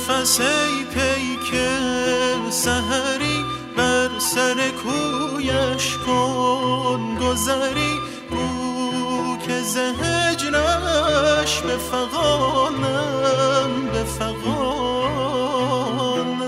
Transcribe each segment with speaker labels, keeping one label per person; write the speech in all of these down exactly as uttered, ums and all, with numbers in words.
Speaker 1: نفس ای پیک سحری بر سر کویش کن گذری، گو که ز هجرش بفغانم بفغانم.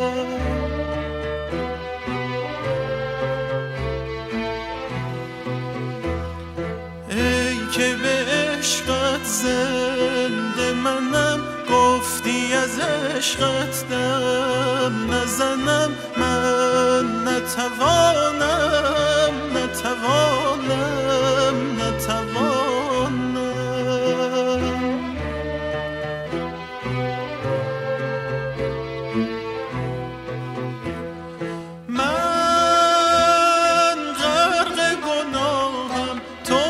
Speaker 1: ای که به عشقت زنده منم، گفتی از عشقت دم نزنم، من نتوانم نتوانم نتوانم. من غرق گناهم، تو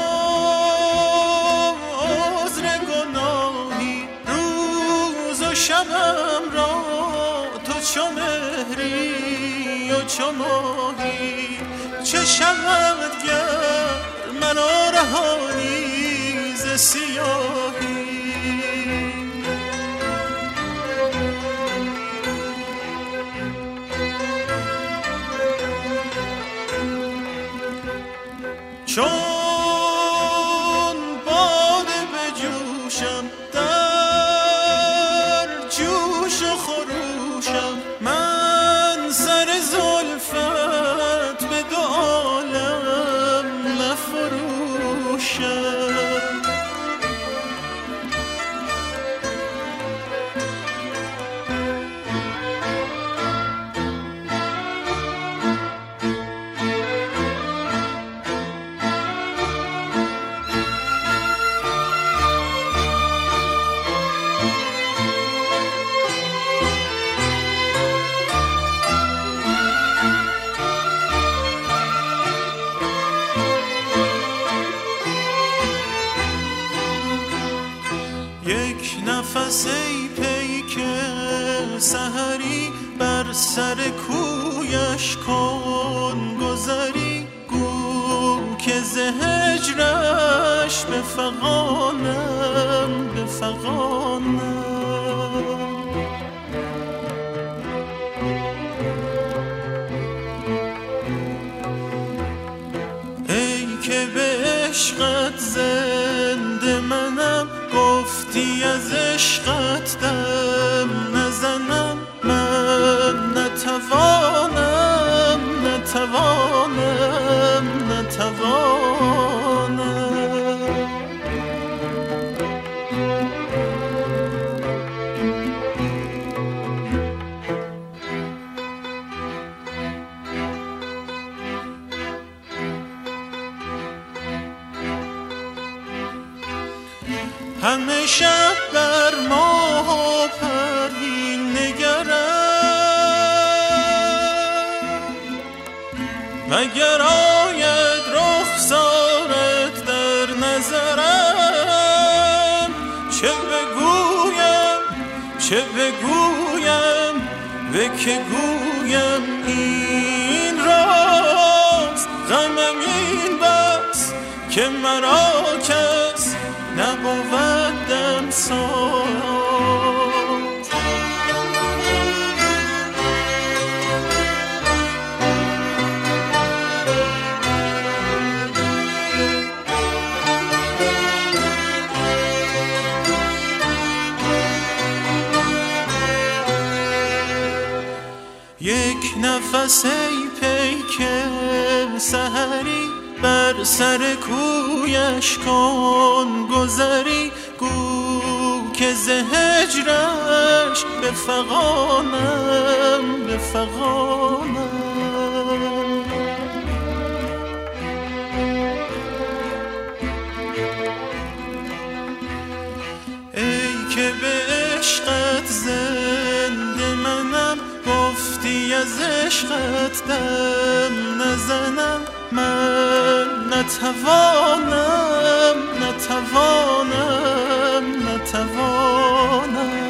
Speaker 1: عذر گناهی، روز و شبم را تو چو مهری و چو ماهی. چه شود گر منو رهانی ز سیاهی. چون باده بجوشم در جوش و خروشم، من سر زلفت به دو عالم نفروشم. یک نفس ای پیک سحری بر سر کویش کن گذری، گو که ز هجرش بفغانم بفغانم. ای که به عشقت زنده منم، گفتی از عشقت دم نزنم، من نتوانم نتوانم نتوانم. همه شب بر ماه و پروین نگرم، مگر آید رخسارت در نظرم. چه بگویم چه بگویم به که گویم این راز، غمم این بس که مرا کس نبودم ساز. یک نفس ای پیک سحری بر سر کویش کن گذری، گو که ز هجرش بفغانم بفغانم. ای که به عشقت زنده منم، گفتی از عشقت دم نزنم، من نتوانم نتوانم نتوانم.